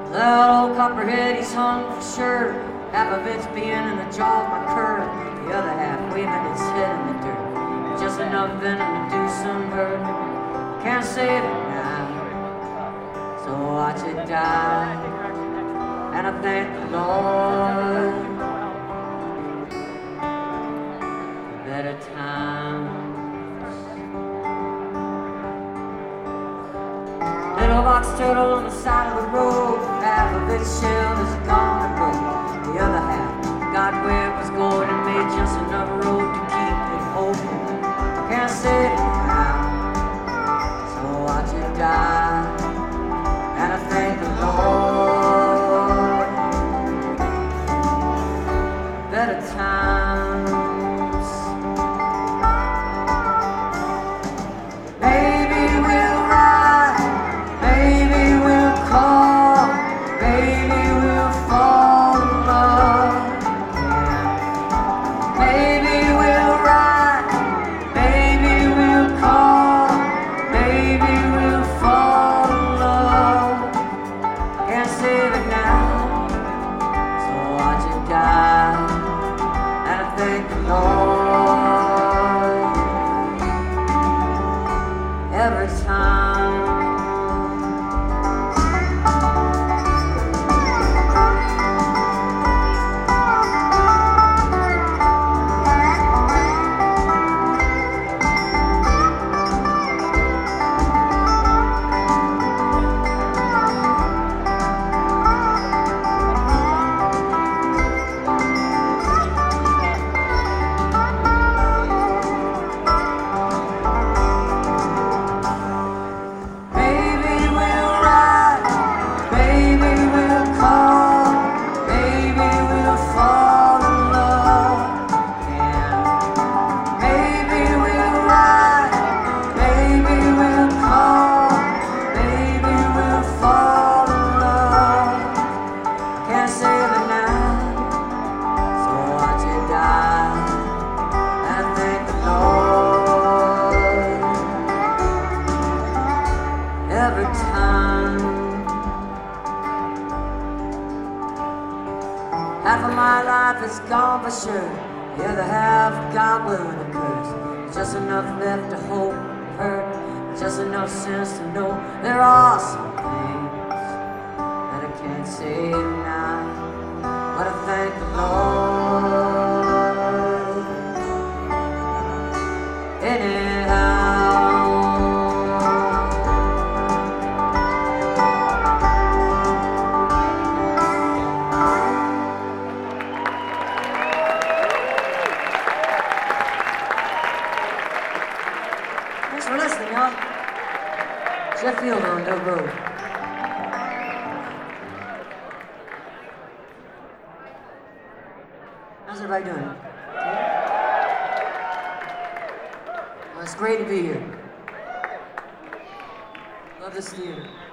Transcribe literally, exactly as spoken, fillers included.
That old copperhead, he's hung for sure. Half of it's being in the jaw of my cur, the other half waving its head in the dirt. Just enough venom to do some hurt. Can't save it now, so watch it die. And I thank the Lord for better times. Little box turtle on the side of the road, half of its shell is gone and broke. The other half got where it was going and made just enough road to keep it open. Can't save it now, so watch it die. And I thank the Lord for better times. Maybe we'll ride, maybe we'll call, maybe we'll fall in love again. Maybe we'll ride, maybe we'll call, maybe we'll fall in love. Can't save it now, so watch it die. And I thank the Lord every time. Every time. Half of my life is gone for sure, the other half God willing to curse. There's just enough left to hope and hurt, just enough sense to know there are some things that I can't say now. But I thank the Lord anyhow. Thanks for listening, y'all. Jeff Fielder on Doug Road. How's everybody doing? Well, it's great to be here. Love this theater.